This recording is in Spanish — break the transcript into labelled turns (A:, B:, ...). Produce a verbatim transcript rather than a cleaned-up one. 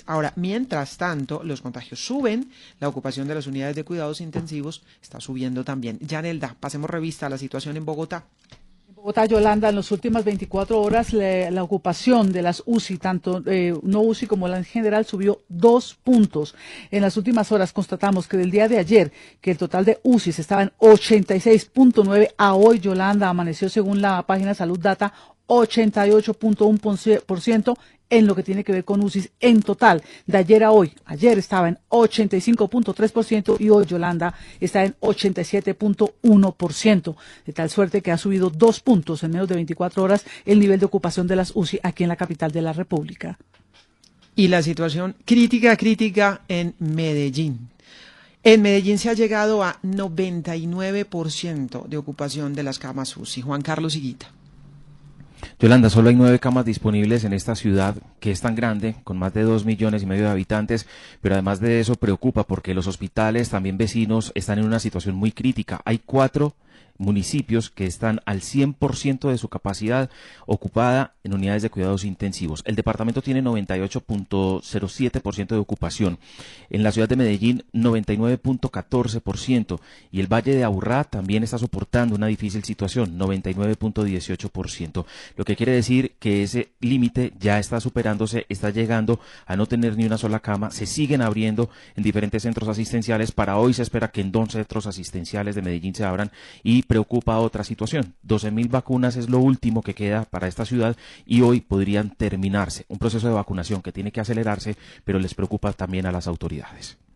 A: Ahora, mientras tanto, los contagios suben, la ocupación de las unidades de cuidados intensivos está subiendo también. Yanelda, pasemos revista a la situación en Bogotá.
B: Bogotá, Yolanda, en las últimas veinticuatro horas le, la ocupación de las U C I, tanto eh, no U C I como la en general, subió dos puntos. En las últimas horas constatamos que del día de ayer, que el total de U C Is estaba en ochenta y seis punto nueve, a hoy, Yolanda, amaneció según la página Salud Data ochenta y ocho punto uno por ciento en lo que tiene que ver con U C Is en total. De ayer a hoy, ayer estaba en ochenta y cinco punto tres por ciento y hoy, Yolanda, está en ochenta y siete punto uno por ciento. De tal suerte que ha subido dos puntos en menos de veinticuatro horas el nivel de ocupación de las U C I aquí en la capital de la República.
A: Y la situación crítica, crítica en Medellín. En Medellín se ha llegado a noventa y nueve por ciento de ocupación de las camas U C I. Juan Carlos Higuita.
C: Yolanda, solo hay nueve camas disponibles en esta ciudad que es tan grande, con más de dos millones y medio de habitantes, pero además de eso preocupa porque los hospitales, también vecinos, están en una situación muy crítica. Hay cuatro municipios que están al cien por ciento de su capacidad ocupada en unidades de cuidados intensivos. El departamento tiene noventa y ocho punto cero siete por ciento de ocupación. En la ciudad de Medellín, noventa y nueve punto catorce por ciento. Y el Valle de Aburrá también está soportando una difícil situación, noventa y nueve punto dieciocho por ciento. Lo que quiere decir que ese límite ya está superándose, está llegando a no tener ni una sola cama. Se siguen abriendo en diferentes centros asistenciales. Para hoy se espera que en dos centros asistenciales de Medellín se abran y preocupa otra situación. doce mil vacunas es lo último que queda para esta ciudad y hoy podrían terminarse. Un proceso de vacunación que tiene que acelerarse, pero les preocupa también a las autoridades.